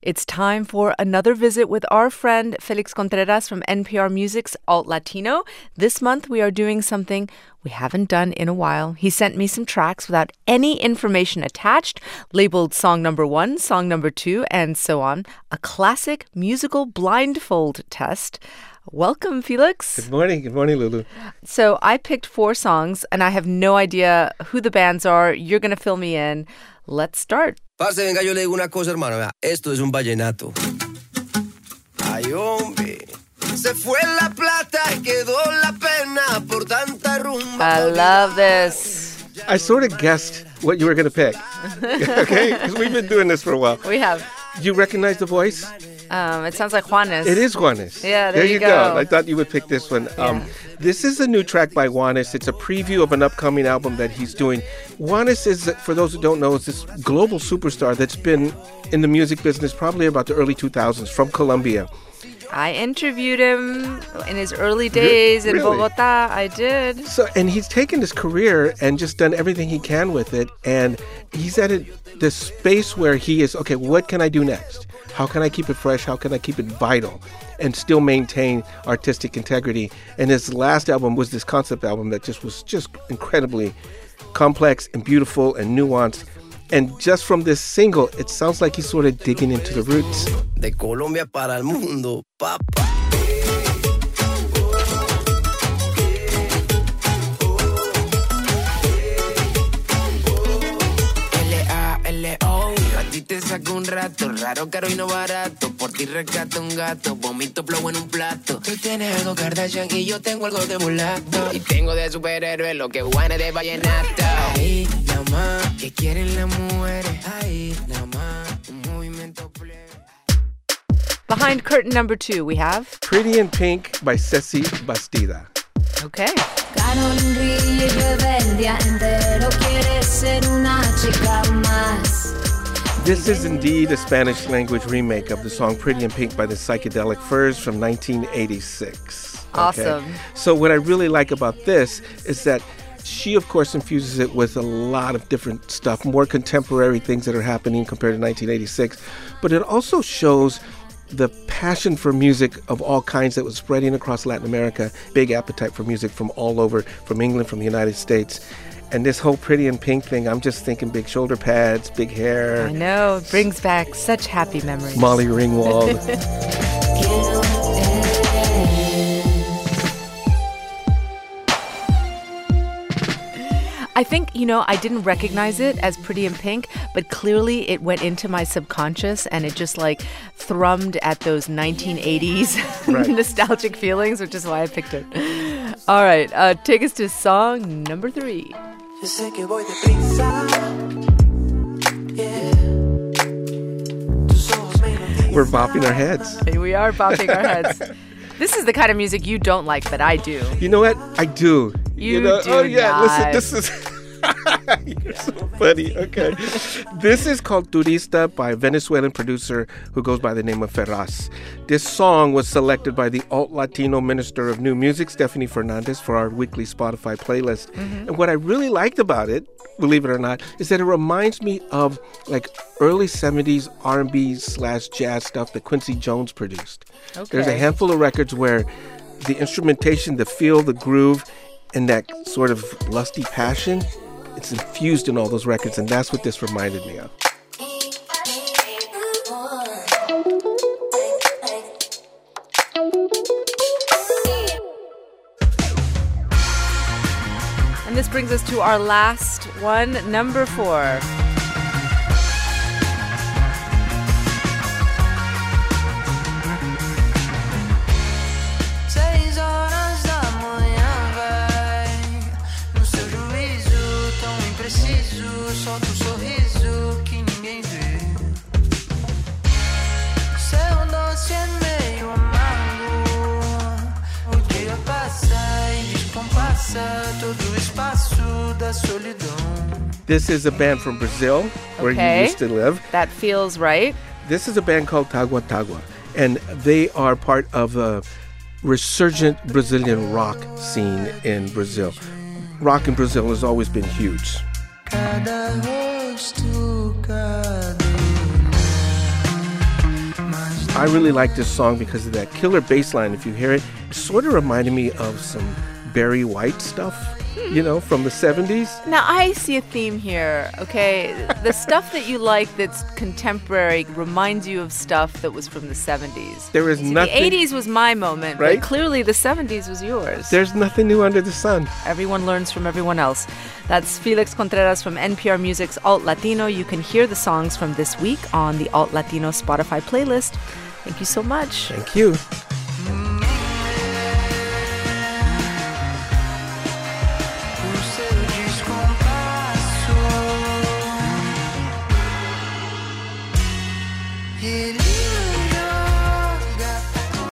It's time for another visit with our friend Felix Contreras from NPR Music's Alt Latino. This month we are doing something we haven't done in a while. He sent me some tracks without any information attached, labeled song number 1, song number 2, and so on. A classic musical blindfold test. Welcome, Felix. Good morning, Lulu. So I picked 4 songs, and I have no idea who the bands are. You're going to fill me in. Let's start. Parce, venga, yo le digo una cosa, hermano. Vea, esto es un vallenato. Ay, hombre. Se fue la plata y quedó la pena por tanta rumba. I love this. I sort of guessed what you were going to pick. Okay? Because we've been doing this for a while. We have. You recognize the voice? It sounds like Juanes. It is Juanes. Yeah, there you go. I thought you would pick this one. Yeah. This is a new track by Juanes. It's a preview of an upcoming album that he's doing. Juanes is, for those who don't know, is this global superstar that's been in the music business probably about the early 2000s from Colombia. I interviewed him in his early days in Bogota. I did. And he's taken his career and just done everything he can with it. And he's at this space where he is, okay, what can I do next? How can I keep it fresh? How can I keep it vital and still maintain artistic integrity? And his last album was this concept album that was incredibly complex and beautiful and nuanced. And just from this single, it sounds like he's sort of digging into the roots. De Colombia para el mundo, papa. L-A-L-O, a ti te saco un rato, raro, caro y no barato. Por ti rescato un gato, vomito plomo en un plato. Tú tienes algo Kardashian y yo tengo algo de mulato. Y tengo de superhéroe lo que Juanes de vallenato. Ahí, nada más, que quieren las mujeres. Ahí, nada más, un movimiento plebe. Behind curtain number 2, we have Pretty in Pink by Ceci Bastida. Okay. This is indeed a Spanish language remake of the song Pretty in Pink by the Psychedelic Furs from 1986. Okay? Awesome. So what I really like about this is that she, of course, infuses it with a lot of different stuff, more contemporary things that are happening compared to 1986. But it also shows the passion for music of all kinds that was spreading across Latin America, big appetite for music from all over, from England, from the United States. And this whole Pretty in Pink thing, I'm just thinking big shoulder pads, big hair. I know, it brings back such happy memories. Molly Ringwald. I think, I didn't recognize it as Pretty in Pink, but clearly it went into my subconscious and it just thrummed at those 1980s right. nostalgic feelings, which is why I picked it. All right, take us to song number 3. We're bopping our heads. We are bopping our heads. This is the kind of music you don't like, but I do. You know what? I do. You know? do Oh, yeah. not. Listen, this is... You're so funny. Okay. This is called Turista by a Venezuelan producer who goes by the name of Ferraz. This song was selected by the Alt Latino Minister of New Music, Stephanie Fernandez, for our weekly Spotify playlist. Mm-hmm. And what I really liked about it, believe it or not, is that it reminds me of early 70s R&B/jazz stuff that Quincy Jones produced. Okay. There's a handful of records where the instrumentation, the feel, the groove, and that sort of lusty passion, it's infused in all those records, and that's what this reminded me of. And this brings us to our last one, number 4. This is a band from Brazil, where you used to live. That feels right. This is a band called Tagua Tagua, and they are part of a resurgent Brazilian rock scene in Brazil. Rock in Brazil has always been huge. I really like this song because of that killer bass line. If you hear it, it sort of reminded me of some Barry White stuff, from the 70s. Now, I see a theme here, okay? The stuff that you like that's contemporary reminds you of stuff that was from the 70s. There is nothing... The 80s was my moment, right? But clearly the 70s was yours. There's nothing new under the sun. Everyone learns from everyone else. That's Felix Contreras from NPR Music's Alt Latino. You can hear the songs from this week on the Alt Latino Spotify playlist. Thank you so much. Thank you.